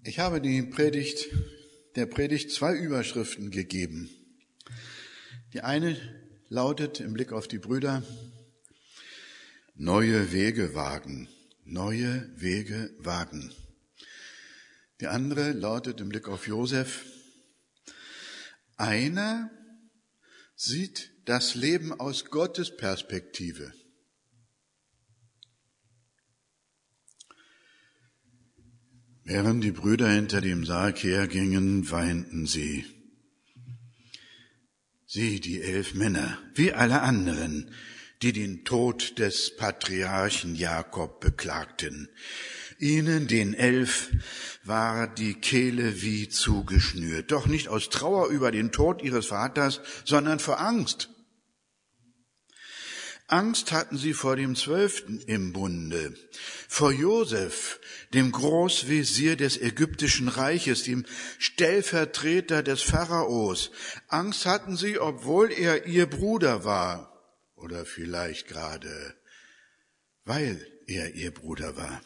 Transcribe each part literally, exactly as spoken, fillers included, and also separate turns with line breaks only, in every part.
Ich habe die Predigt, der Predigt zwei Überschriften gegeben. Die eine lautet im Blick auf die Brüder: Neue Wege wagen, neue Wege wagen. Die andere lautet im Blick auf Josef: Einer sieht das Leben aus Gottes Perspektive. Während die Brüder hinter dem Sarg hergingen, weinten sie. Sie, die elf Männer, wie alle anderen, die den Tod des Patriarchen Jakob beklagten. Ihnen, den Elf, war die Kehle wie zugeschnürt, doch nicht aus Trauer über den Tod ihres Vaters, sondern vor Angst. Angst hatten sie vor dem Zwölften im Bunde, vor Josef, dem Großvezier des ägyptischen Reiches, dem Stellvertreter des Pharaos. Angst hatten sie, obwohl er ihr Bruder war, oder vielleicht gerade, weil er ihr Bruder war.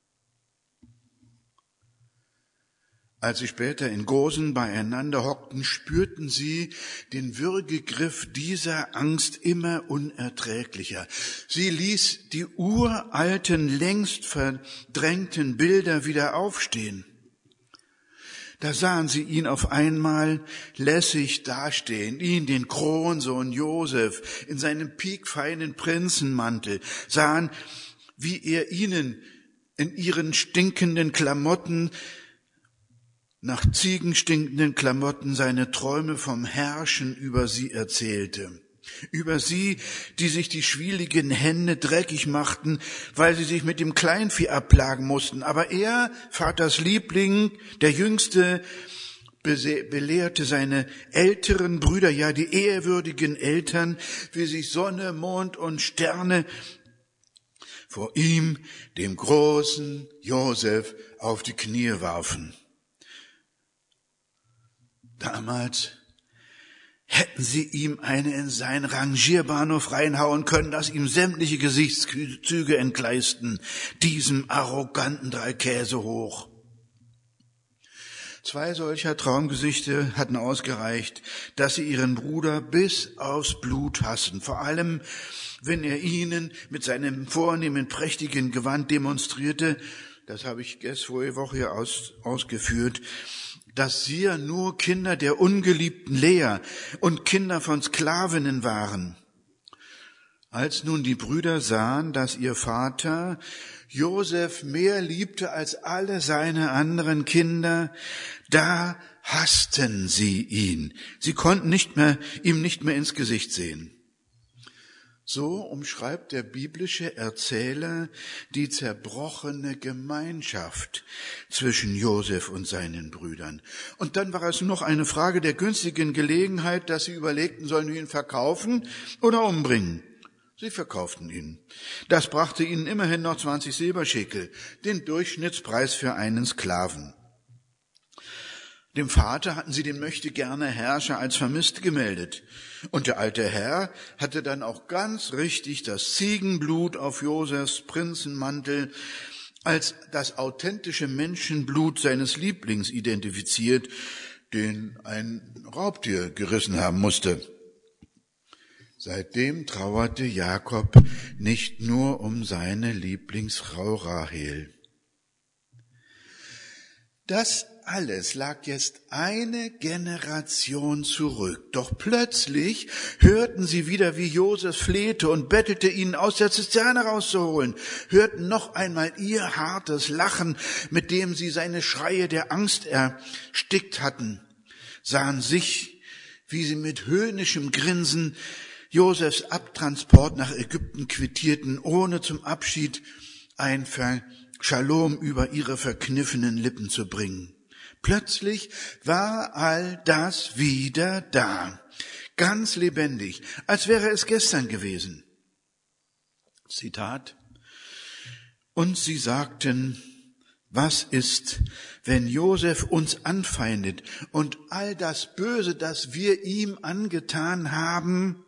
Als sie später in Gosen beieinander hockten, spürten sie den Würgegriff dieser Angst immer unerträglicher. Sie ließ die uralten, längst verdrängten Bilder wieder aufstehen. Da sahen sie ihn auf einmal lässig dastehen, ihn, den Kronsohn Josef, in seinem piekfeinen Prinzenmantel, sahen, wie er ihnen in ihren stinkenden Klamotten nach Ziegen stinkenden Klamotten seine Träume vom Herrschen über sie erzählte. Über sie, die sich die schwieligen Hände dreckig machten, weil sie sich mit dem Kleinvieh abplagen mussten. Aber er, Vaters Liebling, der Jüngste, belehrte seine älteren Brüder, ja die ehrwürdigen Eltern, wie sich Sonne, Mond und Sterne vor ihm, dem großen Josef, auf die Knie warfen. Damals hätten sie ihm eine in seinen Rangierbahnhof reinhauen können, dass ihm sämtliche Gesichtszüge entgleisten, diesem arroganten Dreikäse hoch. Zwei solcher Traumgesichte hatten ausgereicht, dass sie ihren Bruder bis aufs Blut hassen, vor allem wenn er ihnen mit seinem vornehmen, prächtigen Gewand demonstrierte, das habe ich erst vorige Woche aus, ausgeführt, dass sie ja nur Kinder der ungeliebten Lea und Kinder von Sklavinnen waren. Als nun die Brüder sahen, dass ihr Vater Josef mehr liebte als alle seine anderen Kinder, da hassten sie ihn. Sie konnten nicht mehr, ihm nicht mehr ins Gesicht sehen. So umschreibt der biblische Erzähler die zerbrochene Gemeinschaft zwischen Josef und seinen Brüdern. Und dann war es noch eine Frage der günstigen Gelegenheit, dass sie überlegten, sollen wir ihn verkaufen oder umbringen. Sie verkauften ihn. Das brachte ihnen immerhin noch zwanzig Silberschekel, den Durchschnittspreis für einen Sklaven. Dem Vater hatten sie den möchtegerne Herrscher als vermisst gemeldet. Und der alte Herr hatte dann auch ganz richtig das Ziegenblut auf Josefs Prinzenmantel als das authentische Menschenblut seines Lieblings identifiziert, den ein Raubtier gerissen haben musste. Seitdem trauerte Jakob nicht nur um seine Lieblingsfrau Rahel. Das alles lag jetzt eine Generation zurück. Doch plötzlich hörten sie wieder, wie Josef flehte und bettelte, ihnen aus der Zisterne rauszuholen, hörten noch einmal ihr hartes Lachen, mit dem sie seine Schreie der Angst erstickt hatten, sahen sich, wie sie mit höhnischem Grinsen Josefs Abtransport nach Ägypten quittierten, ohne zum Abschied ein Shalom über ihre verkniffenen Lippen zu bringen. Plötzlich war all das wieder da, ganz lebendig, als wäre es gestern gewesen. Zitat: Und sie sagten, was ist, wenn Josef uns anfeindet und all das Böse, das wir ihm angetan haben,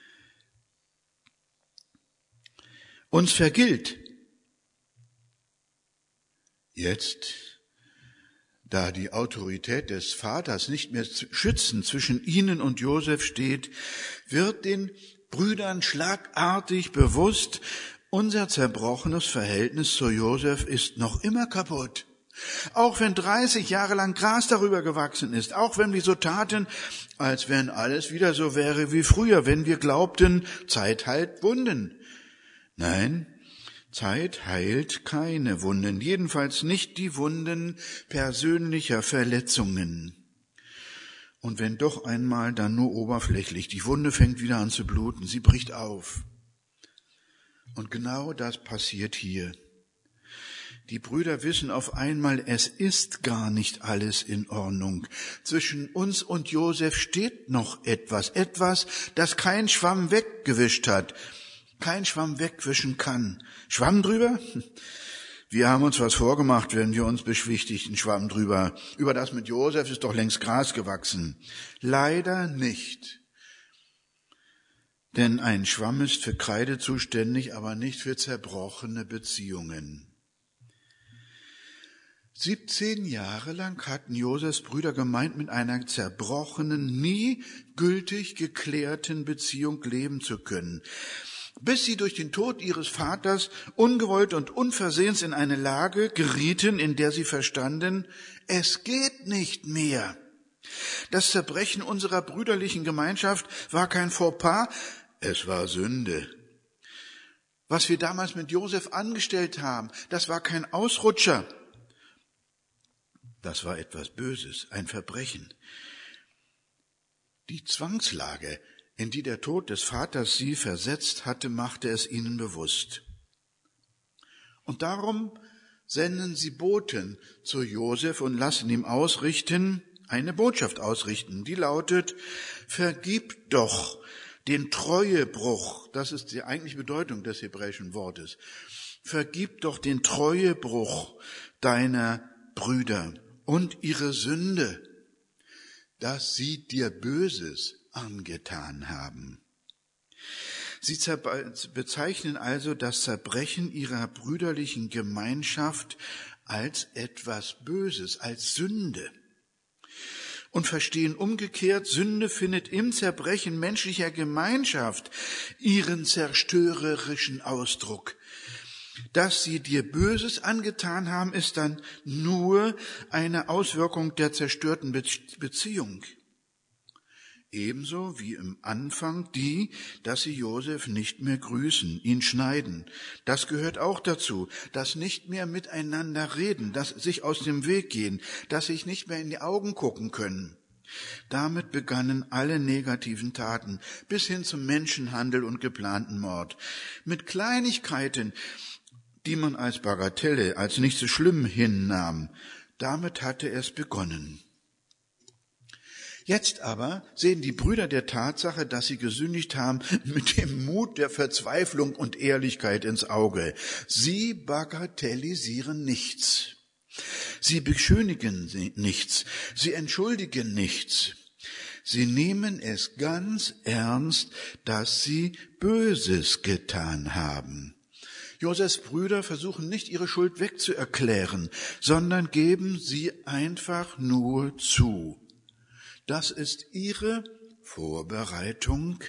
uns vergilt? Jetzt Da die Autorität des Vaters nicht mehr schützend zwischen ihnen und Josef steht, wird den Brüdern schlagartig bewusst, unser zerbrochenes Verhältnis zu Josef ist noch immer kaputt. Auch wenn dreißig Jahre lang Gras darüber gewachsen ist, auch wenn wir so taten, als wenn alles wieder so wäre wie früher, wenn wir glaubten, Zeit heilt Wunden. Nein, Zeit heilt keine Wunden, jedenfalls nicht die Wunden persönlicher Verletzungen. Und wenn doch einmal, dann nur oberflächlich. Die Wunde fängt wieder an zu bluten, sie bricht auf. Und genau das passiert hier. Die Brüder wissen auf einmal, es ist gar nicht alles in Ordnung. Zwischen uns und Josef steht noch etwas, etwas, das kein Schwamm weggewischt hat, kein Schwamm wegwischen kann. Schwamm drüber? Wir haben uns was vorgemacht, wenn wir uns beschwichtigten, Schwamm drüber. Über das mit Josef ist doch längst Gras gewachsen. Leider nicht. Denn ein Schwamm ist für Kreide zuständig, aber nicht für zerbrochene Beziehungen. siebzehn Jahre lang hatten Josefs Brüder gemeint, mit einer zerbrochenen, nie gültig geklärten Beziehung leben zu können, bis sie durch den Tod ihres Vaters ungewollt und unversehens in eine Lage gerieten, in der sie verstanden, es geht nicht mehr. Das Zerbrechen unserer brüderlichen Gemeinschaft war kein Fauxpas, es war Sünde. Was wir damals mit Josef angestellt haben, das war kein Ausrutscher. Das war etwas Böses, ein Verbrechen. Die Zwangslage, in die der Tod des Vaters sie versetzt hatte, machte es ihnen bewusst. Und darum senden sie Boten zu Josef und lassen ihm ausrichten, eine Botschaft ausrichten, die lautet, vergib doch den Treuebruch, das ist die eigentliche Bedeutung des hebräischen Wortes, vergib doch den Treuebruch deiner Brüder und ihre Sünde, dass sie dir Böses angetan haben. Sie bezeichnen also das Zerbrechen ihrer brüderlichen Gemeinschaft als etwas Böses, als Sünde. Und verstehen umgekehrt, Sünde findet im Zerbrechen menschlicher Gemeinschaft ihren zerstörerischen Ausdruck. Dass sie dir Böses angetan haben, ist dann nur eine Auswirkung der zerstörten Beziehung. Ebenso wie im Anfang die, dass sie Josef nicht mehr grüßen, ihn schneiden. Das gehört auch dazu, das nicht mehr miteinander reden, das sich aus dem Weg gehen, dass sich nicht mehr in die Augen gucken können. Damit begannen alle negativen Taten, bis hin zum Menschenhandel und geplanten Mord. Mit Kleinigkeiten, die man als Bagatelle, als nicht so schlimm hinnahm. Damit hatte es begonnen. Jetzt aber sehen die Brüder der Tatsache, dass sie gesündigt haben, mit dem Mut der Verzweiflung und Ehrlichkeit ins Auge. Sie bagatellisieren nichts. Sie beschönigen nichts. Sie entschuldigen nichts. Sie nehmen es ganz ernst, dass sie Böses getan haben. Josefs Brüder versuchen nicht, ihre Schuld wegzuerklären, sondern geben sie einfach nur zu. Das ist ihre Vorbereitung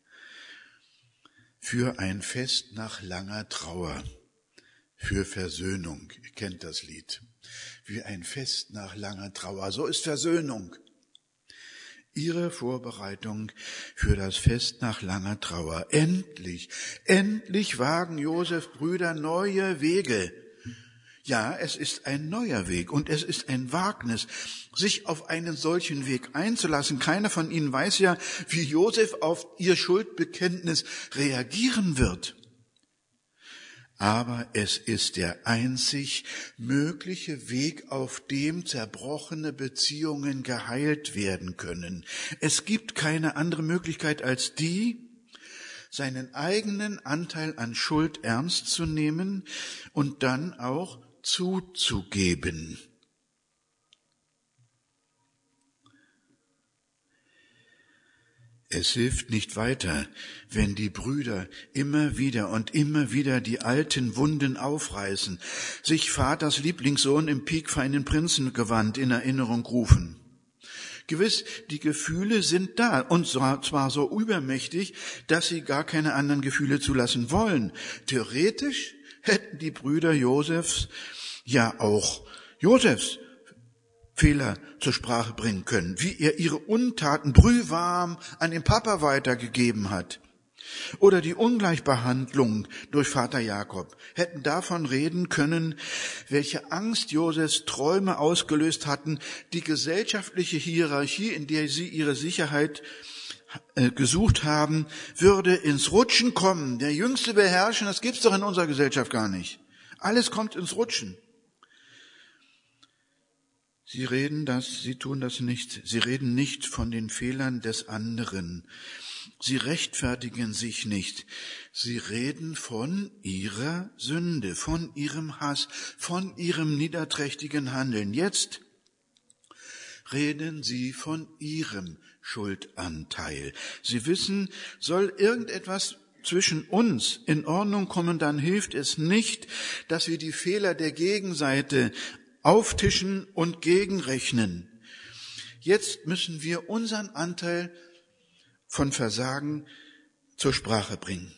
für ein Fest nach langer Trauer, für Versöhnung. Ihr kennt das Lied. Wie ein Fest nach langer Trauer. So ist Versöhnung. Ihre Vorbereitung für das Fest nach langer Trauer. Endlich, endlich wagen Josefs Brüder neue Wege. Ja, es ist ein neuer Weg und es ist ein Wagnis, sich auf einen solchen Weg einzulassen. Keiner von ihnen weiß ja, wie Josef auf ihr Schuldbekenntnis reagieren wird. Aber es ist der einzig mögliche Weg, auf dem zerbrochene Beziehungen geheilt werden können. Es gibt keine andere Möglichkeit als die, seinen eigenen Anteil an Schuld ernst zu nehmen und dann auch zuzugeben. Es hilft nicht weiter, wenn die Brüder immer wieder und immer wieder die alten Wunden aufreißen, sich Vaters Lieblingssohn im piekfeinen Prinzengewand in Erinnerung rufen. Gewiss, die Gefühle sind da, und zwar so übermächtig, dass sie gar keine anderen Gefühle zulassen wollen. Theoretisch hätten die Brüder Josefs ja auch Josefs Fehler zur Sprache bringen können, wie er ihre Untaten brühwarm an den Papa weitergegeben hat. Oder die Ungleichbehandlung durch Vater Jakob, hätten davon reden können, welche Angst Josefs Träume ausgelöst hatten, die gesellschaftliche Hierarchie, in der sie ihre Sicherheit äh, gesucht haben, würde ins Rutschen kommen. Der Jüngste beherrschen, das gibt's doch in unserer Gesellschaft gar nicht. Alles kommt ins Rutschen. Sie reden das, sie tun das nicht. Sie reden nicht von den Fehlern des anderen. Sie rechtfertigen sich nicht. Sie reden von ihrer Sünde, von ihrem Hass, von ihrem niederträchtigen Handeln. Jetzt reden sie von ihrem Schuldanteil. Sie wissen, soll irgendetwas zwischen uns in Ordnung kommen, dann hilft es nicht, dass wir die Fehler der Gegenseite auftischen und gegenrechnen. Jetzt müssen wir unseren Anteil von Versagen zur Sprache bringen.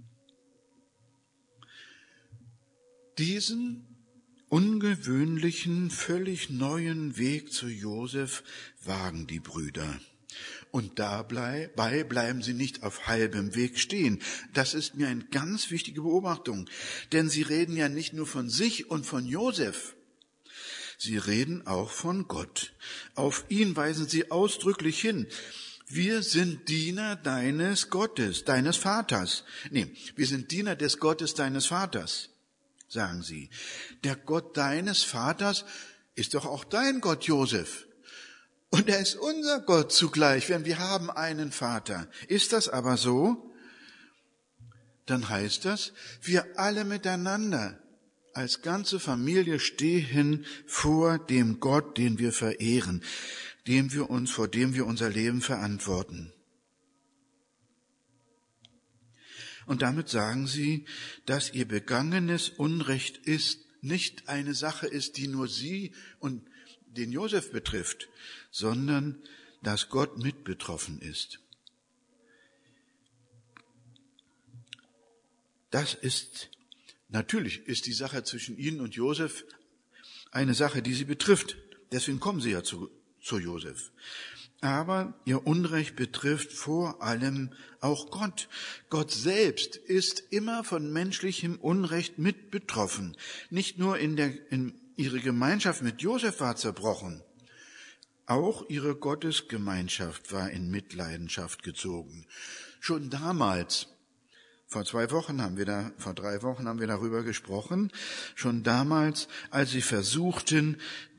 Diesen ungewöhnlichen, völlig neuen Weg zu Josef wagen die Brüder. Und dabei bleiben sie nicht auf halbem Weg stehen. Das ist mir eine ganz wichtige Beobachtung. Denn sie reden ja nicht nur von sich und von Josef. Sie reden auch von Gott. Auf ihn weisen sie ausdrücklich hin. Wir sind Diener deines Gottes, deines Vaters. Nee, wir sind Diener des Gottes deines Vaters, sagen sie. Der Gott deines Vaters ist doch auch dein Gott, Josef. Und er ist unser Gott zugleich, denn wir haben einen Vater. Ist das aber so? Dann heißt das, wir alle miteinander als ganze Familie stehen vor dem Gott, den wir verehren, dem wir uns, vor dem wir unser Leben verantworten. Und damit sagen sie, dass ihr begangenes Unrecht ist, nicht eine Sache ist, die nur sie und den Josef betrifft, sondern dass Gott mit betroffen ist. Das ist Natürlich ist die Sache zwischen ihnen und Josef eine Sache, die sie betrifft. Deswegen kommen sie ja zu, zu Josef. Aber ihr Unrecht betrifft vor allem auch Gott. Gott selbst ist immer von menschlichem Unrecht mit betroffen. Nicht nur in der, in ihre Gemeinschaft mit Josef war zerbrochen. Auch ihre Gottesgemeinschaft war in Mitleidenschaft gezogen. Schon damals, Vor zwei Wochen haben wir da, vor drei Wochen haben wir darüber gesprochen, schon damals, als sie versuchten,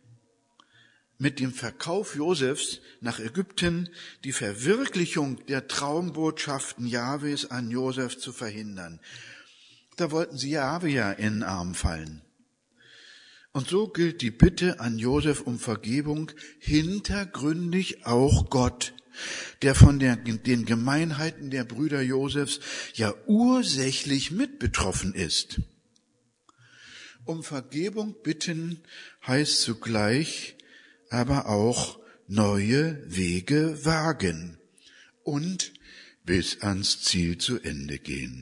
mit dem Verkauf Josefs nach Ägypten die Verwirklichung der Traumbotschaften Jahwes an Josef zu verhindern. Da wollten sie Jahwe ja in den Arm fallen. Und so gilt die Bitte an Josef um Vergebung hintergründig auch Gott, der von der, den Gemeinheiten der Brüder Josefs ja ursächlich mit betroffen ist. Um Vergebung bitten heißt zugleich aber auch neue Wege wagen und bis ans Ziel zu Ende gehen.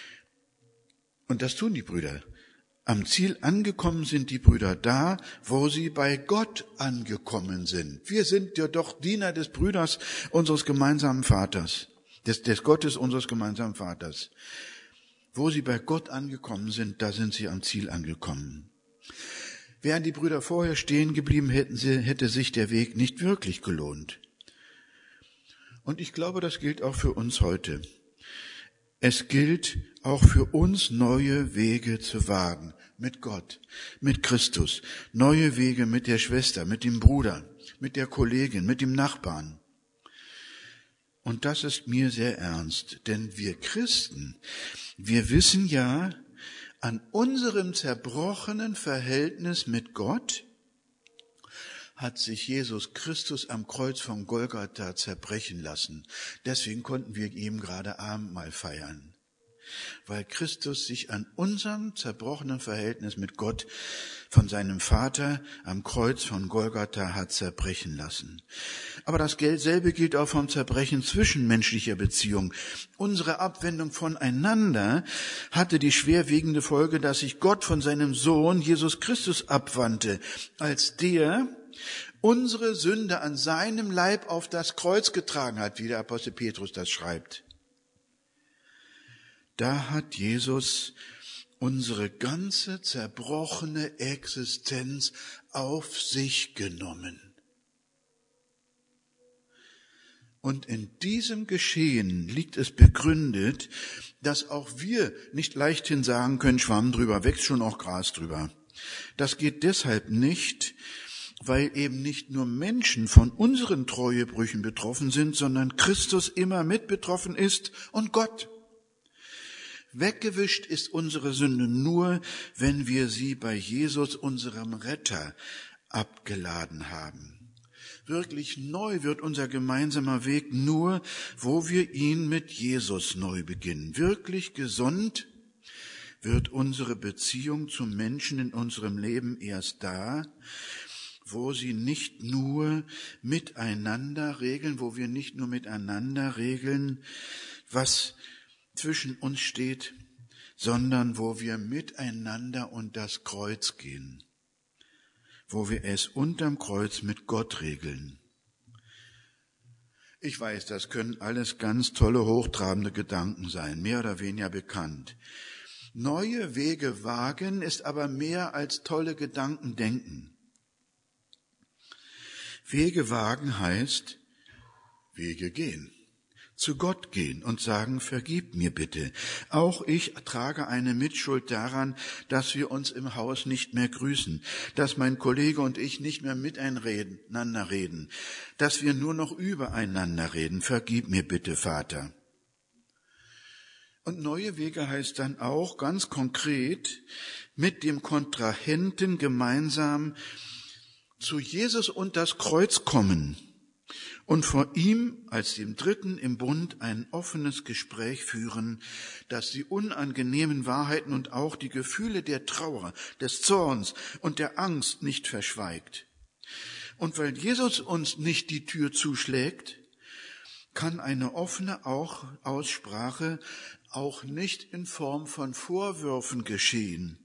Und das tun die Brüder. Am Ziel angekommen sind die Brüder da, wo sie bei Gott angekommen sind. Wir sind ja doch Diener des Brüders unseres gemeinsamen Vaters, des, des Gottes unseres gemeinsamen Vaters. Wo sie bei Gott angekommen sind, da sind sie am Ziel angekommen. Wären die Brüder vorher stehen geblieben, hätten sie, hätte sich der Weg nicht wirklich gelohnt. Und ich glaube, das gilt auch für uns heute. Es gilt auch für uns, neue Wege zu wagen. Mit Gott, mit Christus. Neue Wege mit der Schwester, mit dem Bruder, mit der Kollegin, mit dem Nachbarn. Und das ist mir sehr ernst, denn wir Christen, wir wissen ja an unserem zerbrochenen Verhältnis mit Gott, hat sich Jesus Christus am Kreuz von Golgatha zerbrechen lassen. Deswegen konnten wir ihm gerade Abendmahl feiern. Weil Christus sich an unserem zerbrochenen Verhältnis mit Gott von seinem Vater am Kreuz von Golgatha hat zerbrechen lassen. Aber dasselbe gilt auch vom Zerbrechen zwischenmenschlicher Beziehungen. Unsere Abwendung voneinander hatte die schwerwiegende Folge, dass sich Gott von seinem Sohn Jesus Christus abwandte, als der unsere Sünde an seinem Leib auf das Kreuz getragen hat, wie der Apostel Petrus das schreibt. Da hat Jesus unsere ganze zerbrochene Existenz auf sich genommen. Und in diesem Geschehen liegt es begründet, dass auch wir nicht leichthin sagen können, Schwamm drüber, wächst schon auch Gras drüber. Das geht deshalb nicht, weil eben nicht nur Menschen von unseren Treuebrüchen betroffen sind, sondern Christus immer mit betroffen ist und Gott. Weggewischt ist unsere Sünde nur, wenn wir sie bei Jesus, unserem Retter, abgeladen haben. Wirklich neu wird unser gemeinsamer Weg nur, wo wir ihn mit Jesus neu beginnen. Wirklich gesund wird unsere Beziehung zum Menschen in unserem Leben erst da, wo sie nicht nur miteinander regeln, wo wir nicht nur miteinander regeln, was zwischen uns steht, sondern wo wir miteinander unter das Kreuz gehen, wo wir es unterm Kreuz mit Gott regeln. Ich weiß, das können alles ganz tolle, hochtrabende Gedanken sein, mehr oder weniger bekannt. Neue Wege wagen ist aber mehr als tolle Gedanken denken. Wege wagen heißt Wege gehen. Zu Gott gehen und sagen, vergib mir bitte. Auch ich trage eine Mitschuld daran, dass wir uns im Haus nicht mehr grüßen, dass mein Kollege und ich nicht mehr miteinander reden, dass wir nur noch übereinander reden. Vergib mir bitte, Vater. Und neue Wege heißt dann auch ganz konkret, mit dem Kontrahenten gemeinsam zu Jesus und das Kreuz kommen und vor ihm als dem Dritten im Bund ein offenes Gespräch führen, das die unangenehmen Wahrheiten und auch die Gefühle der Trauer, des Zorns und der Angst nicht verschweigt. Und weil Jesus uns nicht die Tür zuschlägt, kann eine offene auch Aussprache auch nicht in Form von Vorwürfen geschehen.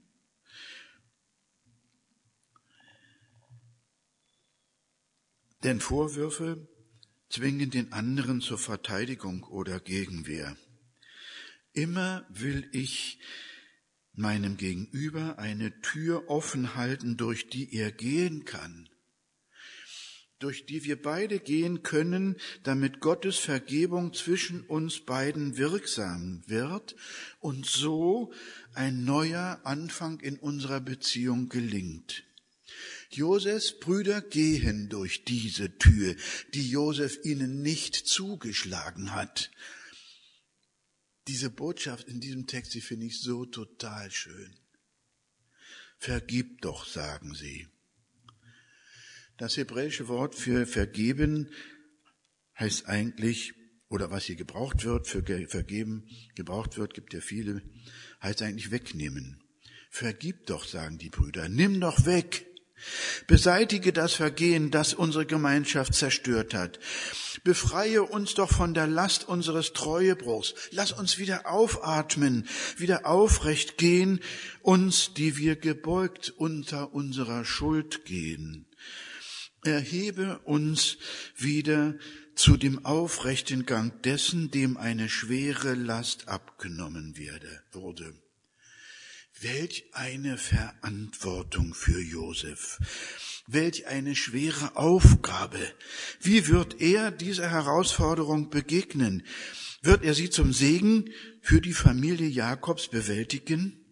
Denn Vorwürfe zwingen den anderen zur Verteidigung oder Gegenwehr. Immer will ich meinem Gegenüber eine Tür offen halten, durch die er gehen kann, durch die wir beide gehen können, damit Gottes Vergebung zwischen uns beiden wirksam wird und so ein neuer Anfang in unserer Beziehung gelingt. Josefs Brüder gehen durch diese Tür, die Josef ihnen nicht zugeschlagen hat. Diese Botschaft in diesem Text, die finde ich so total schön. Vergib doch, sagen sie. Das hebräische Wort für vergeben heißt eigentlich, oder was hier gebraucht wird, für vergeben gebraucht wird, gibt ja viele, heißt eigentlich wegnehmen. Vergib doch, sagen die Brüder, nimm doch weg. Beseitige das Vergehen, das unsere Gemeinschaft zerstört hat. Befreie uns doch von der Last unseres Treuebruchs. Lass uns wieder aufatmen, wieder aufrecht gehen, uns, die wir gebeugt unter unserer Schuld gehen. Erhebe uns wieder zu dem aufrechten Gang dessen, dem eine schwere Last abgenommen werde, wurde. Welch eine Verantwortung für Josef. Welch eine schwere Aufgabe. Wie wird er dieser Herausforderung begegnen? Wird er sie zum Segen für die Familie Jakobs bewältigen?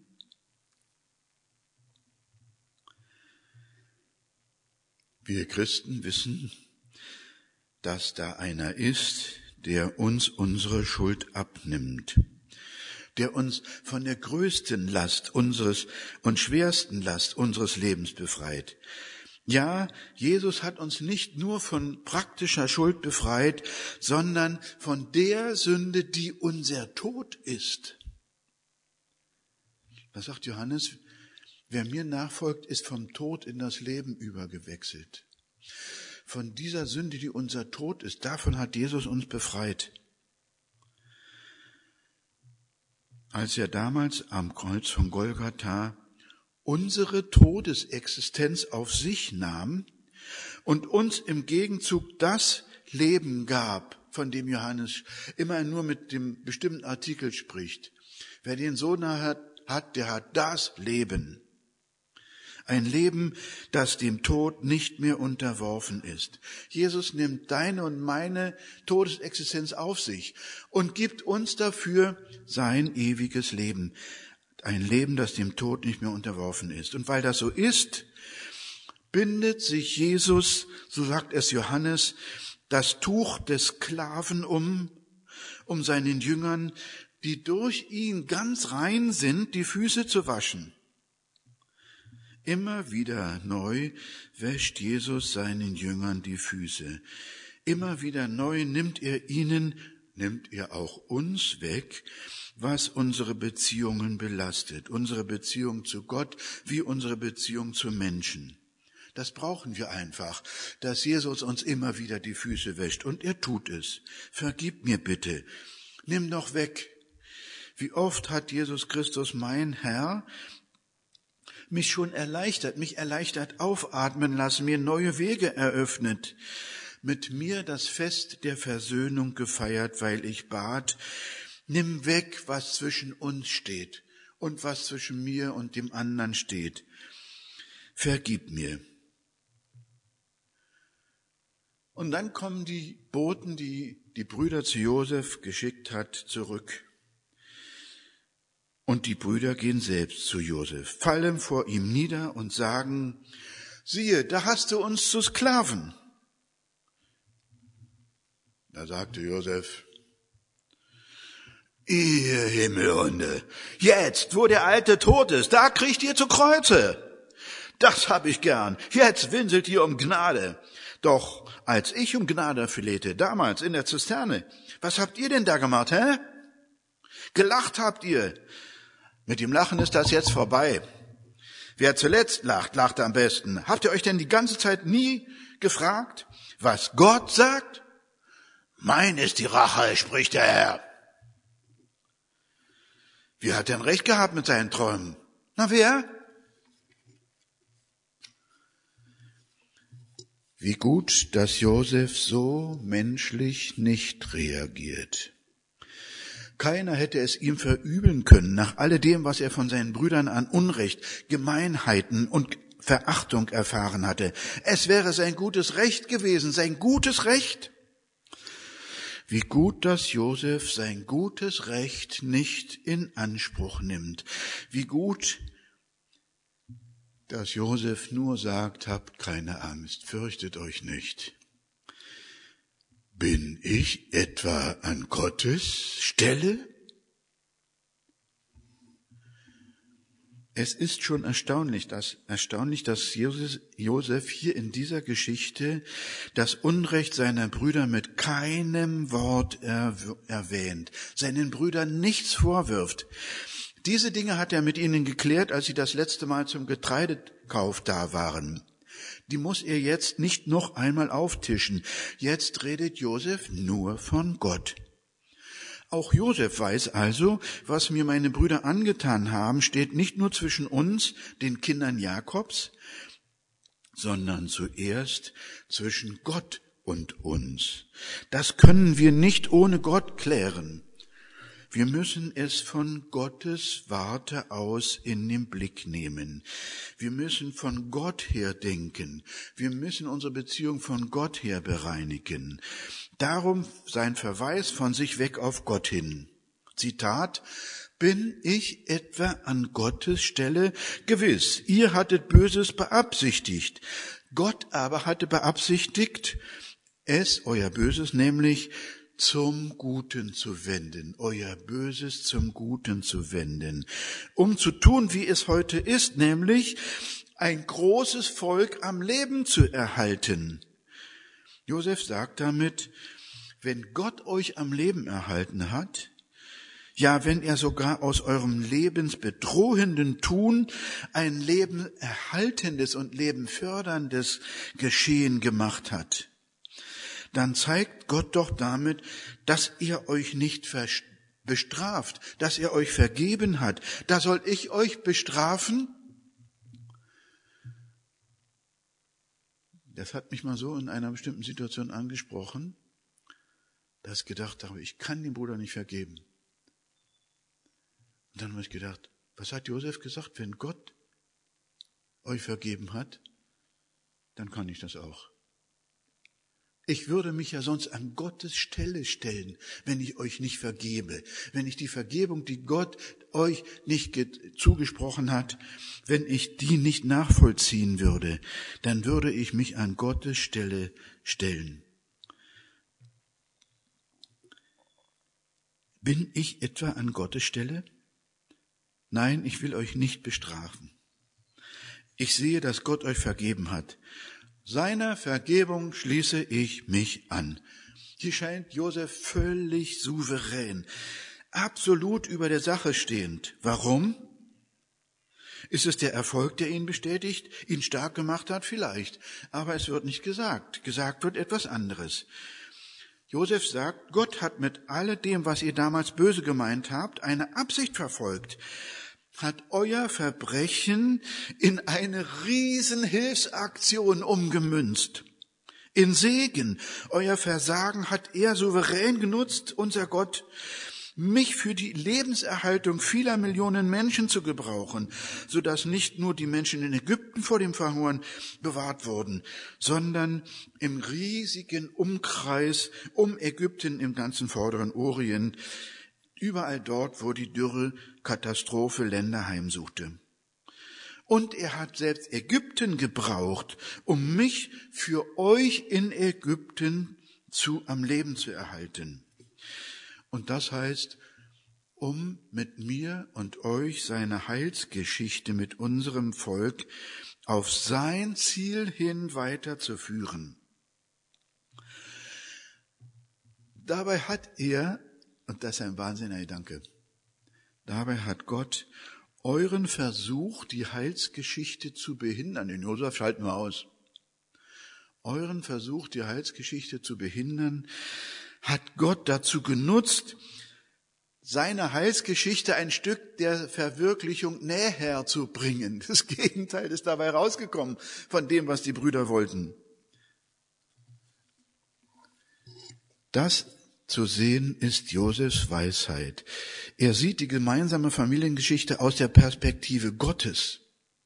Wir Christen wissen, dass da einer ist, der uns unsere Schuld abnimmt, der uns von der größten Last unseres und schwersten Last unseres Lebens befreit. Ja, Jesus hat uns nicht nur von praktischer Schuld befreit, sondern von der Sünde, die unser Tod ist. Was sagt Johannes? Wer mir nachfolgt, ist vom Tod in das Leben übergewechselt. Von dieser Sünde, die unser Tod ist, davon hat Jesus uns befreit. Als er damals am Kreuz von Golgatha unsere Todesexistenz auf sich nahm und uns im Gegenzug das Leben gab, von dem Johannes immer nur mit dem bestimmten Artikel spricht. Wer den Sohn hat, hat, der hat das Leben. Ein Leben, das dem Tod nicht mehr unterworfen ist. Jesus nimmt deine und meine Todesexistenz auf sich und gibt uns dafür sein ewiges Leben. Ein Leben, das dem Tod nicht mehr unterworfen ist. Und weil das so ist, bindet sich Jesus, so sagt es Johannes, das Tuch des Sklaven um, um seinen Jüngern, die durch ihn ganz rein sind, die Füße zu waschen. Immer wieder neu wäscht Jesus seinen Jüngern die Füße. Immer wieder neu nimmt er ihnen, nimmt er auch uns weg, was unsere Beziehungen belastet, unsere Beziehung zu Gott wie unsere Beziehung zu Menschen. Das brauchen wir einfach, dass Jesus uns immer wieder die Füße wäscht. Und er tut es. Vergib mir bitte. Nimm doch weg. Wie oft hat Jesus Christus, mein Herr, mich schon erleichtert, mich erleichtert aufatmen lassen, mir neue Wege eröffnet, mit mir das Fest der Versöhnung gefeiert, weil ich bat, nimm weg, was zwischen uns steht und was zwischen mir und dem anderen steht. Vergib mir. Und dann kommen die Boten, die die Brüder zu Josef geschickt hat, zurück. Und die Brüder gehen selbst zu Josef, fallen vor ihm nieder und sagen, siehe, da hast du uns zu Sklaven. Da sagte Josef, ihr Himmelhunde, jetzt, wo der Alte tot ist, da kriegt ihr zu Kreuze. Das hab ich gern. Jetzt winselt ihr um Gnade. Doch als ich um Gnade flehte, damals in der Zisterne, was habt ihr denn da gemacht, hä? Gelacht habt ihr. Mit dem Lachen ist das jetzt vorbei. Wer zuletzt lacht, lacht am besten. Habt ihr euch denn die ganze Zeit nie gefragt, was Gott sagt? Mein ist die Rache, spricht der Herr. Wer hat denn recht gehabt mit seinen Träumen? Na, wer? Wie gut, dass Josef so menschlich nicht reagiert. Keiner hätte es ihm verübeln können, nach alledem, was er von seinen Brüdern an Unrecht, Gemeinheiten und Verachtung erfahren hatte. Es wäre sein gutes Recht gewesen, sein gutes Recht. Wie gut, dass Josef sein gutes Recht nicht in Anspruch nimmt. Wie gut, dass Josef nur sagt, habt keine Angst, fürchtet euch nicht. Bin ich etwa an Gottes Stelle? Es ist schon erstaunlich, dass, erstaunlich, dass Josef hier in dieser Geschichte das Unrecht seiner Brüder mit keinem Wort erwähnt, seinen Brüdern nichts vorwirft. Diese Dinge hat er mit ihnen geklärt, als sie das letzte Mal zum Getreidekauf da waren. Die muss er jetzt nicht noch einmal auftischen. Jetzt redet Josef nur von Gott. Auch Josef weiß also, was mir meine Brüder angetan haben, steht nicht nur zwischen uns, den Kindern Jakobs, sondern zuerst zwischen Gott und uns. Das können wir nicht ohne Gott klären. Wir müssen es von Gottes Warte aus in den Blick nehmen. Wir müssen von Gott her denken. Wir müssen unsere Beziehung von Gott her bereinigen. Darum sein Verweis von sich weg auf Gott hin. Zitat, bin ich etwa an Gottes Stelle? Gewiss, ihr hattet Böses beabsichtigt. Gott aber hatte beabsichtigt, es, euer Böses, nämlich zum Guten zu wenden, euer Böses zum Guten zu wenden, um zu tun, wie es heute ist, nämlich ein großes Volk am Leben zu erhalten. Josef sagt damit, wenn Gott euch am Leben erhalten hat, ja, wenn er sogar aus eurem lebensbedrohenden Tun ein lebenerhaltendes und lebenförderndes Geschehen gemacht hat, dann zeigt Gott doch damit, dass er euch nicht bestraft, dass er euch vergeben hat. Da soll ich euch bestrafen? Das hat mich mal so in einer bestimmten Situation angesprochen, dass ich gedacht habe, ich kann dem Bruder nicht vergeben. Und dann habe ich gedacht, was hat Josef gesagt? Wenn Gott euch vergeben hat, dann kann ich das auch. Ich würde mich ja sonst an Gottes Stelle stellen, wenn ich euch nicht vergebe. Wenn ich die Vergebung, die Gott euch nicht zugesprochen hat, wenn ich die nicht nachvollziehen würde, dann würde ich mich an Gottes Stelle stellen. Bin ich etwa an Gottes Stelle? Nein, ich will euch nicht bestrafen. Ich sehe, dass Gott euch vergeben hat. Seiner Vergebung schließe ich mich an. Hier scheint Josef völlig souverän, absolut über der Sache stehend. Warum? Ist es der Erfolg, der ihn bestätigt, ihn stark gemacht hat? Vielleicht. Aber es wird nicht gesagt. Gesagt wird etwas anderes. Josef sagt, Gott hat mit alledem, was ihr damals böse gemeint habt, eine Absicht verfolgt, hat euer Verbrechen in eine Riesenhilfsaktion umgemünzt. In Segen. Euer Versagen hat er souverän genutzt, unser Gott, mich für die Lebenserhaltung vieler Millionen Menschen zu gebrauchen, sodass nicht nur die Menschen in Ägypten vor dem Verhungern bewahrt wurden, sondern im riesigen Umkreis um Ägypten im ganzen vorderen Orient, überall dort, wo die Dürre-Katastrophe Länder heimsuchte. Und er hat selbst Ägypten gebraucht, um mich für euch in Ägypten zu am Leben zu erhalten. Und das heißt, um mit mir und euch seine Heilsgeschichte mit unserem Volk auf sein Ziel hin weiterzuführen. Dabei hat er, und das ist ein wahnsinniger Gedanke, dabei hat Gott euren Versuch, die Heilsgeschichte zu behindern, den Josef schalten wir aus, euren Versuch, die Heilsgeschichte zu behindern, hat Gott dazu genutzt, seine Heilsgeschichte ein Stück der Verwirklichung näher zu bringen. Das Gegenteil ist dabei rausgekommen von dem, was die Brüder wollten. Das zu sehen ist Josefs Weisheit. Er sieht die gemeinsame Familiengeschichte aus der Perspektive Gottes.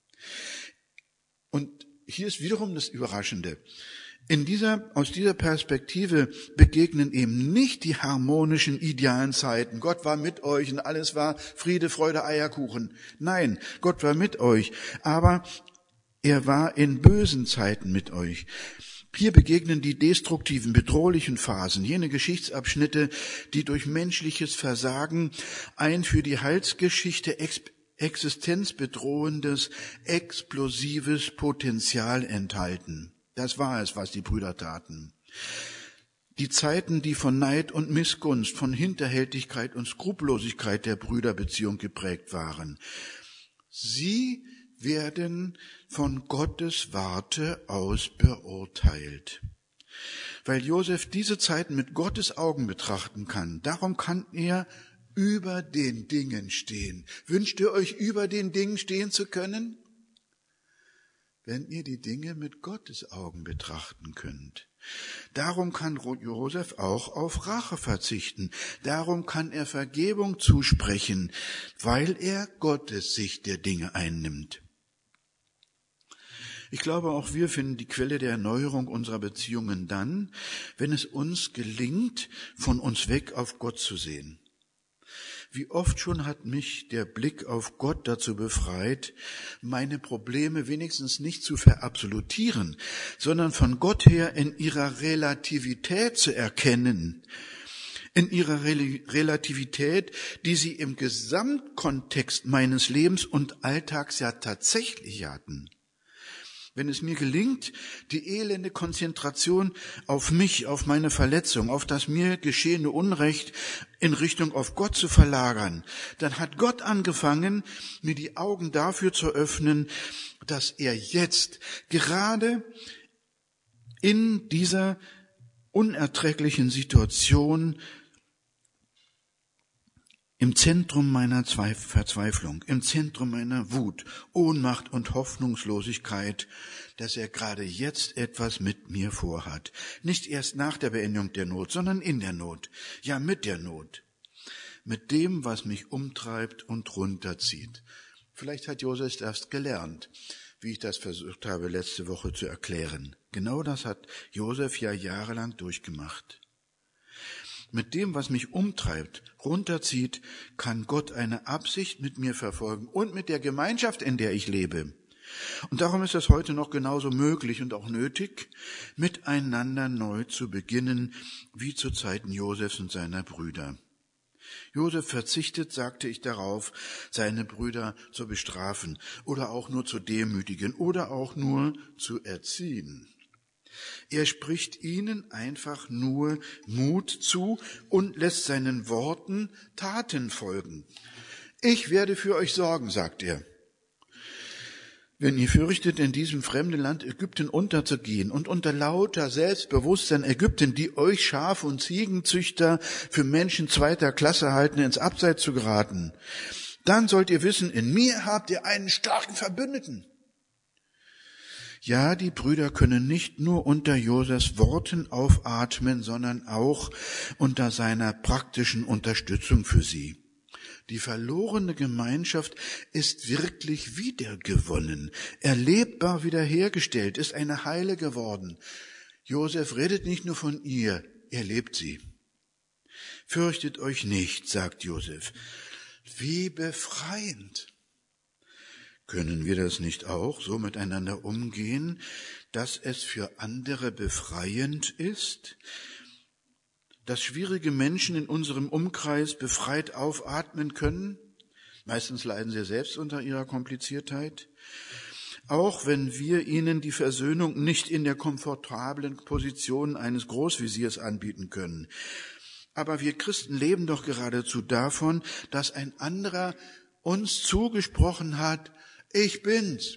Und hier ist wiederum das Überraschende. In dieser, aus dieser Perspektive begegnen eben nicht die harmonischen, idealen Zeiten. Gott war mit euch und alles war Friede, Freude, Eierkuchen. Nein, Gott war mit euch, aber er war in bösen Zeiten mit euch. Hier begegnen die destruktiven, bedrohlichen Phasen, jene Geschichtsabschnitte, die durch menschliches Versagen ein für die Heilsgeschichte existenzbedrohendes, explosives Potenzial enthalten. Das war es, was die Brüder taten. Die Zeiten, die von Neid und Missgunst, von Hinterhältigkeit und Skrupellosigkeit der Brüderbeziehung geprägt waren. Sie werden von Gottes Warte aus beurteilt. Weil Josef diese Zeiten mit Gottes Augen betrachten kann, darum kann er über den Dingen stehen. Wünscht ihr euch, über den Dingen stehen zu können? Wenn ihr die Dinge mit Gottes Augen betrachten könnt. Darum kann Josef auch auf Rache verzichten. Darum kann er Vergebung zusprechen, weil er Gottes Sicht der Dinge einnimmt. Ich glaube, auch wir finden die Quelle der Erneuerung unserer Beziehungen dann, wenn es uns gelingt, von uns weg auf Gott zu sehen. Wie oft schon hat mich der Blick auf Gott dazu befreit, meine Probleme wenigstens nicht zu verabsolutieren, sondern von Gott her in ihrer Relativität zu erkennen. In ihrer Relativität, die sie im Gesamtkontext meines Lebens und Alltags ja tatsächlich hatten. Wenn es mir gelingt, die elende Konzentration auf mich, auf meine Verletzung, auf das mir geschehene Unrecht in Richtung auf Gott zu verlagern, dann hat Gott angefangen, mir die Augen dafür zu öffnen, dass er jetzt gerade in dieser unerträglichen Situation im Zentrum meiner Verzweiflung, im Zentrum meiner Wut, Ohnmacht und Hoffnungslosigkeit, dass er gerade jetzt etwas mit mir vorhat. Nicht erst nach der Beendigung der Not, sondern in der Not. Ja, mit der Not. Mit dem, was mich umtreibt und runterzieht. Vielleicht hat Josef das gelernt, wie ich das versucht habe, letzte Woche zu erklären. Genau das hat Josef ja jahrelang durchgemacht. Mit dem, was mich umtreibt, runterzieht, kann Gott eine Absicht mit mir verfolgen und mit der Gemeinschaft, in der ich lebe. Und darum ist es heute noch genauso möglich und auch nötig, miteinander neu zu beginnen, wie zu Zeiten Josefs und seiner Brüder. Josef verzichtet, sagte ich, darauf, seine Brüder zu bestrafen oder auch nur zu demütigen oder auch nur zu erziehen. Er spricht ihnen einfach nur Mut zu und lässt seinen Worten Taten folgen. Ich werde für euch sorgen, sagt er. Wenn ihr fürchtet, in diesem fremden Land Ägypten unterzugehen und unter lauter Selbstbewusstsein Ägypten, die euch Schaf- und Ziegenzüchter für Menschen zweiter Klasse halten, ins Abseits zu geraten, dann sollt ihr wissen, in mir habt ihr einen starken Verbündeten. Ja, die Brüder können nicht nur unter Josefs Worten aufatmen, sondern auch unter seiner praktischen Unterstützung für sie. Die verlorene Gemeinschaft ist wirklich wiedergewonnen, erlebbar wiederhergestellt, ist eine Heile geworden. Josef redet nicht nur von ihr, er lebt sie. Fürchtet euch nicht, sagt Josef. Wie befreiend! Können wir das nicht auch so miteinander umgehen, dass es für andere befreiend ist? Dass schwierige Menschen in unserem Umkreis befreit aufatmen können? Meistens leiden sie selbst unter ihrer Kompliziertheit. Auch wenn wir ihnen die Versöhnung nicht in der komfortablen Position eines Großwesirs anbieten können. Aber wir Christen leben doch geradezu davon, dass ein anderer uns zugesprochen hat, ich bin's.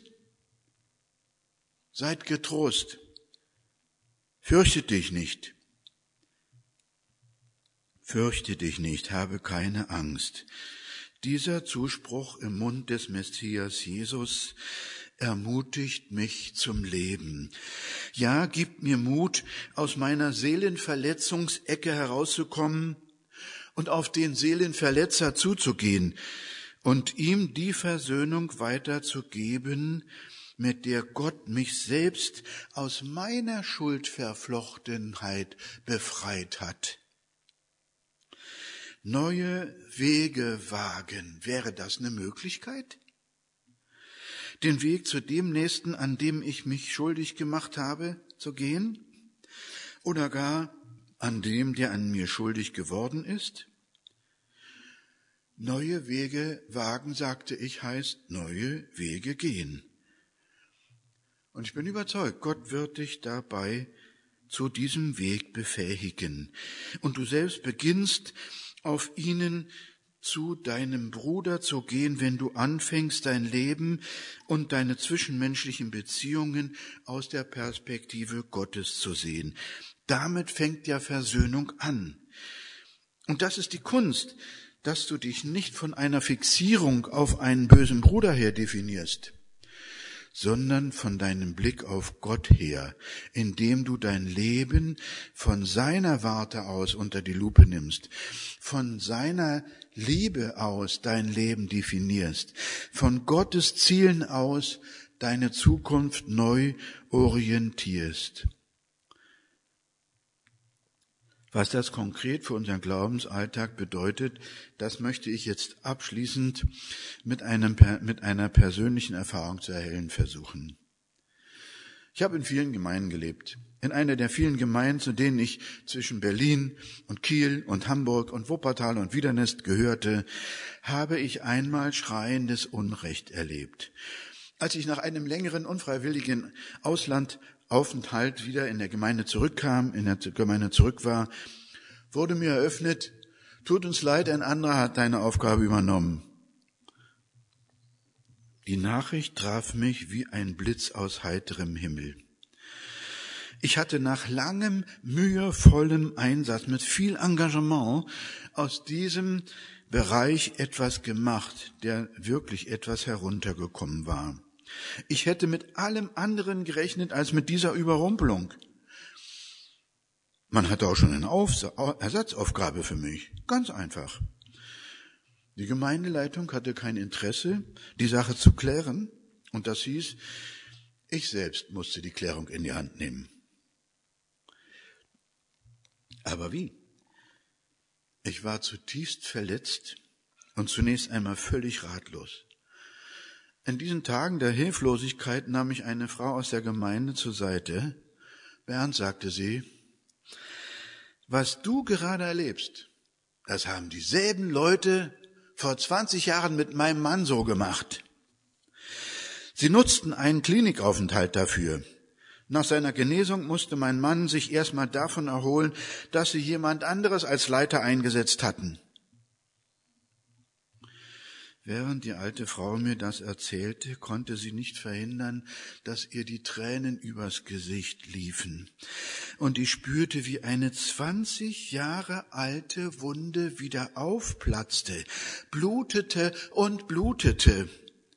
Seid getrost. Fürchte dich nicht. Fürchte dich nicht, habe keine Angst. Dieser Zuspruch im Mund des Messias Jesus ermutigt mich zum Leben. Ja, gibt mir Mut, aus meiner Seelenverletzungsecke herauszukommen und auf den Seelenverletzer zuzugehen und ihm die Versöhnung weiterzugeben, mit der Gott mich selbst aus meiner Schuldverflochtenheit befreit hat. Neue Wege wagen, wäre das eine Möglichkeit? Den Weg zu dem Nächsten, an dem ich mich schuldig gemacht habe, zu gehen? Oder gar an dem, der an mir schuldig geworden ist? Neue Wege wagen, sagte ich, heißt neue Wege gehen. Und ich bin überzeugt, Gott wird dich dabei zu diesem Weg befähigen. Und du selbst beginnst, auf ihnen zu deinem Bruder zu gehen, wenn du anfängst, dein Leben und deine zwischenmenschlichen Beziehungen aus der Perspektive Gottes zu sehen. Damit fängt ja Versöhnung an. Und das ist die Kunst, dass du dich nicht von einer Fixierung auf einen bösen Bruder her definierst, sondern von deinem Blick auf Gott her, indem du dein Leben von seiner Warte aus unter die Lupe nimmst, von seiner Liebe aus dein Leben definierst, von Gottes Zielen aus deine Zukunft neu orientierst. Was das konkret für unseren Glaubensalltag bedeutet, das möchte ich jetzt abschließend mit einem, mit einer persönlichen Erfahrung zu erhellen versuchen. Ich habe in vielen Gemeinden gelebt. In einer der vielen Gemeinden, zu denen ich zwischen Berlin und Kiel und Hamburg und Wuppertal und Wiedernest gehörte, habe ich einmal schreiendes Unrecht erlebt. Als ich nach einem längeren unfreiwilligen Auslandaufenthalt wieder in der Gemeinde zurückkam, in der Gemeinde zurück war, wurde mir eröffnet, tut uns leid, ein anderer hat deine Aufgabe übernommen. Die Nachricht traf mich wie ein Blitz aus heiterem Himmel. Ich hatte nach langem, mühevollem Einsatz mit viel Engagement aus diesem Bereich etwas gemacht, der wirklich etwas heruntergekommen war. Ich hätte mit allem anderen gerechnet als mit dieser Überrumpelung. Man hatte auch schon eine Auf- Ersatzaufgabe für mich. Ganz einfach. Die Gemeindeleitung hatte kein Interesse, die Sache zu klären. Und das hieß, ich selbst musste die Klärung in die Hand nehmen. Aber wie? Ich war zutiefst verletzt und zunächst einmal völlig ratlos. In diesen Tagen der Hilflosigkeit nahm ich eine Frau aus der Gemeinde zur Seite. Bernd, sagte sie, was du gerade erlebst, das haben dieselben Leute vor zwanzig Jahren mit meinem Mann so gemacht. Sie nutzten einen Klinikaufenthalt dafür. Nach seiner Genesung musste mein Mann sich erstmal davon erholen, dass sie jemand anderes als Leiter eingesetzt hatten. Während die alte Frau mir das erzählte, konnte sie nicht verhindern, dass ihr die Tränen übers Gesicht liefen. Und ich spürte, wie eine zwanzig Jahre alte Wunde wieder aufplatzte, blutete und blutete.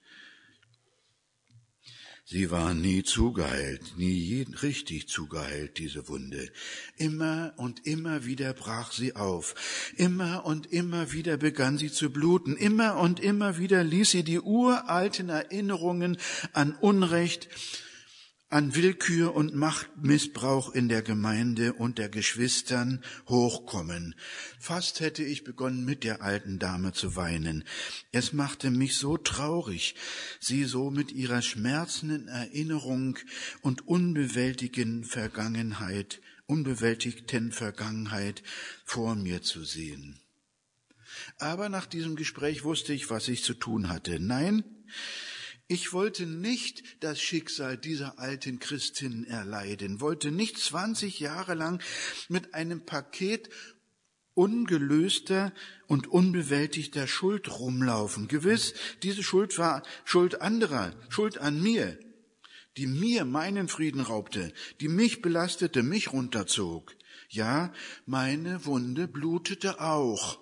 Sie war nie zugeheilt, nie richtig zugeheilt, diese Wunde. Immer und immer wieder brach sie auf. Immer und immer wieder begann sie zu bluten. Immer und immer wieder ließ sie die uralten Erinnerungen an Unrecht, an Willkür und Machtmissbrauch in der Gemeinde und der Geschwistern hochkommen. Fast hätte ich begonnen, mit der alten Dame zu weinen. Es machte mich so traurig, sie so mit ihrer schmerzenden Erinnerung und unbewältigten Vergangenheit, unbewältigten Vergangenheit vor mir zu sehen. Aber nach diesem Gespräch wusste ich, was ich zu tun hatte. Nein, ich wollte nicht das Schicksal dieser alten Christin erleiden, wollte nicht zwanzig Jahre lang mit einem Paket ungelöster und unbewältigter Schuld rumlaufen. Gewiss, diese Schuld war Schuld anderer, Schuld an mir, die mir meinen Frieden raubte, die mich belastete, mich runterzog. Ja, meine Wunde blutete auch.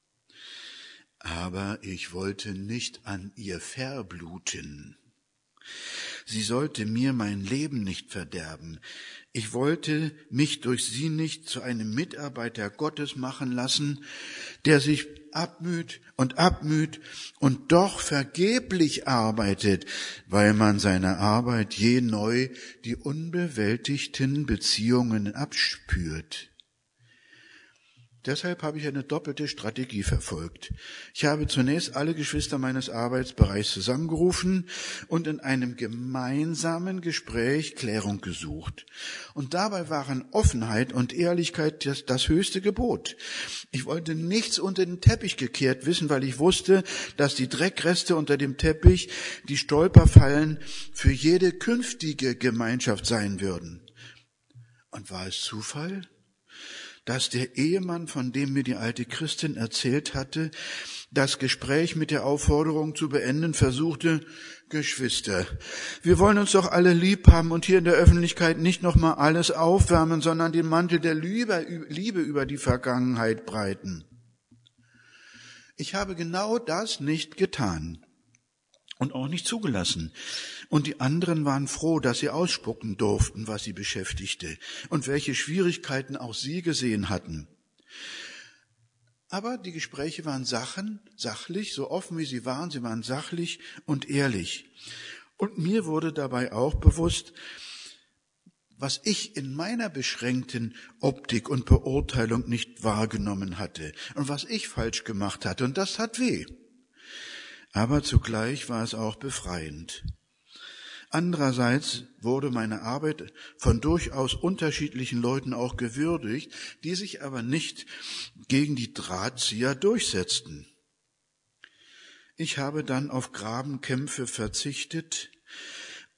Aber ich wollte nicht an ihr verbluten. Sie sollte mir mein Leben nicht verderben. Ich wollte mich durch sie nicht zu einem Mitarbeiter Gottes machen lassen, der sich abmüht und abmüht und doch vergeblich arbeitet, weil man seiner Arbeit je neu die unbewältigten Beziehungen abspürt. Deshalb habe ich eine doppelte Strategie verfolgt. Ich habe zunächst alle Geschwister meines Arbeitsbereichs zusammengerufen und in einem gemeinsamen Gespräch Klärung gesucht. Und dabei waren Offenheit und Ehrlichkeit das, das höchste Gebot. Ich wollte nichts unter den Teppich gekehrt wissen, weil ich wusste, dass die Dreckreste unter dem Teppich die Stolperfallen für jede künftige Gemeinschaft sein würden. Und war es Zufall, dass der Ehemann, von dem mir die alte Christin erzählt hatte, das Gespräch mit der Aufforderung zu beenden versuchte, Geschwister, wir wollen uns doch alle lieb haben und hier in der Öffentlichkeit nicht nochmal alles aufwärmen, sondern den Mantel der Liebe über die Vergangenheit breiten. Ich habe genau das nicht getan und auch nicht zugelassen. Und die anderen waren froh, dass sie ausspucken durften, was sie beschäftigte und welche Schwierigkeiten auch sie gesehen hatten. Aber die Gespräche waren Sachen, sachlich, so offen wie sie waren, sie waren sachlich und ehrlich. Und mir wurde dabei auch bewusst, was ich in meiner beschränkten Optik und Beurteilung nicht wahrgenommen hatte und was ich falsch gemacht hatte. Und das tat weh. Aber zugleich war es auch befreiend. Andererseits wurde meine Arbeit von durchaus unterschiedlichen Leuten auch gewürdigt, die sich aber nicht gegen die Drahtzieher durchsetzten. Ich habe dann auf Grabenkämpfe verzichtet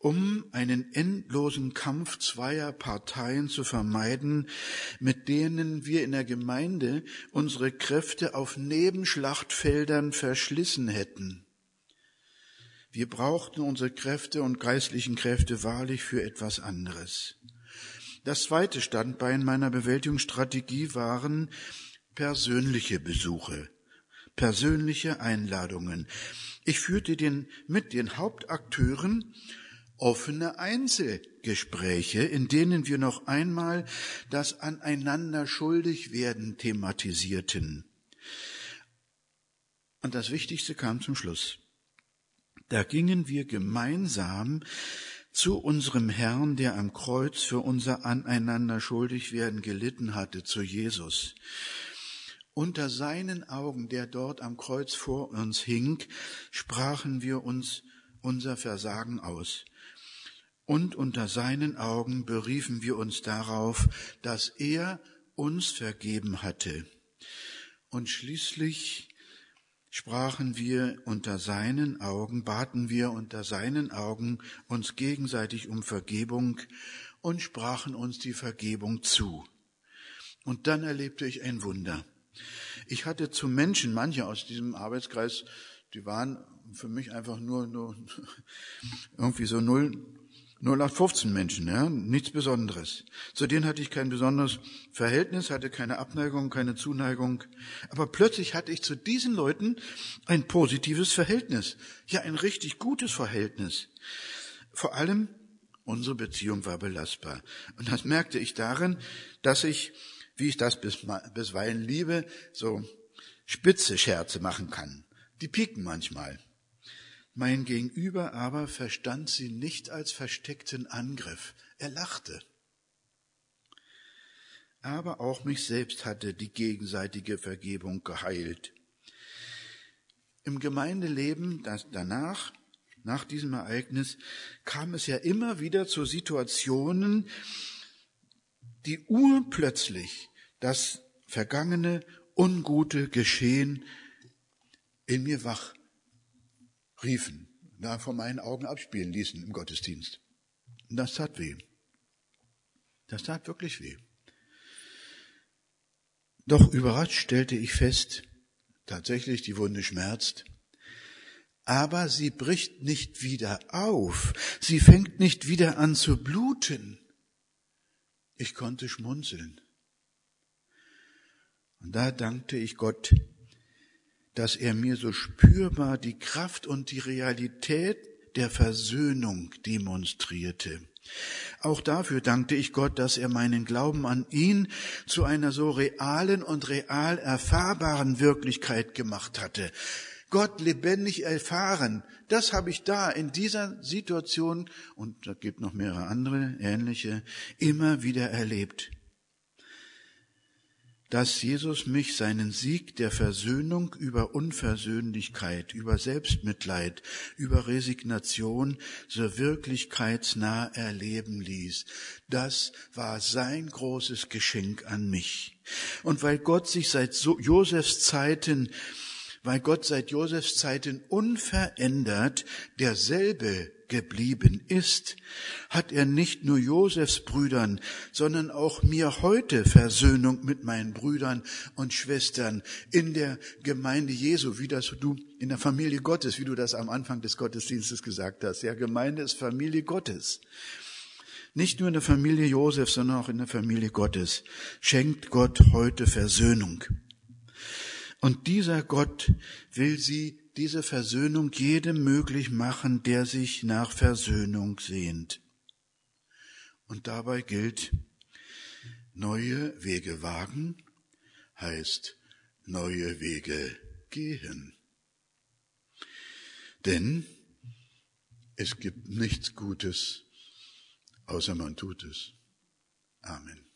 um einen endlosen Kampf zweier Parteien zu vermeiden, mit denen wir in der Gemeinde unsere Kräfte auf Nebenschlachtfeldern verschlissen hätten. Wir brauchten unsere Kräfte und geistlichen Kräfte wahrlich für etwas anderes. Das zweite Standbein meiner Bewältigungsstrategie waren persönliche Besuche, persönliche Einladungen. Ich führte den, mit den Hauptakteuren offene Einzelgespräche, in denen wir noch einmal das Aneinander schuldig werden thematisierten. Und das Wichtigste kam zum Schluss. Da gingen wir gemeinsam zu unserem Herrn, der am Kreuz für unser Aneinander schuldig werden gelitten hatte, zu Jesus. Unter seinen Augen, der dort am Kreuz vor uns hing, sprachen wir uns unser Versagen aus. Und unter seinen Augen beriefen wir uns darauf, dass er uns vergeben hatte. Und schließlich sprachen wir unter seinen Augen, baten wir unter seinen Augen uns gegenseitig um Vergebung und sprachen uns die Vergebung zu. Und dann erlebte ich ein Wunder. Ich hatte zu Menschen, manche aus diesem Arbeitskreis, die waren für mich einfach nur, nur irgendwie so null, null acht fünfzehn Menschen, ja, nichts Besonderes. Zu denen hatte ich kein besonderes Verhältnis, hatte keine Abneigung, keine Zuneigung. Aber plötzlich hatte ich zu diesen Leuten ein positives Verhältnis. Ja, ein richtig gutes Verhältnis. Vor allem, unsere Beziehung war belastbar. Und das merkte ich darin, dass ich, wie ich das bisweilen liebe, so spitze Scherze machen kann. Die pieken manchmal. Mein Gegenüber aber verstand sie nicht als versteckten Angriff. Er lachte. Aber auch mich selbst hatte die gegenseitige Vergebung geheilt. Im Gemeindeleben das danach, nach diesem Ereignis, kam es ja immer wieder zu Situationen, die urplötzlich das vergangene, ungute Geschehen in mir wach riefen, da vor meinen Augen abspielen ließen im Gottesdienst. Und das tat weh. Das tat wirklich weh. Doch überrascht stellte ich fest, tatsächlich die Wunde schmerzt, aber sie bricht nicht wieder auf. Sie fängt nicht wieder an zu bluten. Ich konnte schmunzeln. Und da dankte ich Gott, dass er mir so spürbar die Kraft und die Realität der Versöhnung demonstrierte. Auch dafür dankte ich Gott, dass er meinen Glauben an ihn zu einer so realen und real erfahrbaren Wirklichkeit gemacht hatte. Gott lebendig erfahren, das habe ich da in dieser Situation, und da gibt noch mehrere andere ähnliche, immer wieder erlebt. Dass Jesus mich seinen Sieg der Versöhnung über Unversöhnlichkeit, über Selbstmitleid, über Resignation so wirklichkeitsnah erleben ließ. Das war sein großes Geschenk an mich. Und weil Gott sich seit Josefs Zeiten Weil Gott seit Josefs Zeiten unverändert derselbe geblieben ist, hat er nicht nur Josefs Brüdern, sondern auch mir heute Versöhnung mit meinen Brüdern und Schwestern in der Gemeinde Jesu, wie das du in der Familie Gottes, wie du das am Anfang des Gottesdienstes gesagt hast. Ja, Gemeinde ist Familie Gottes. Nicht nur in der Familie Josefs, sondern auch in der Familie Gottes schenkt Gott heute Versöhnung. Und dieser Gott will sie, diese Versöhnung jedem möglich machen, der sich nach Versöhnung sehnt. Und dabei gilt, neue Wege wagen heißt neue Wege gehen. Denn es gibt nichts Gutes, außer man tut es. Amen.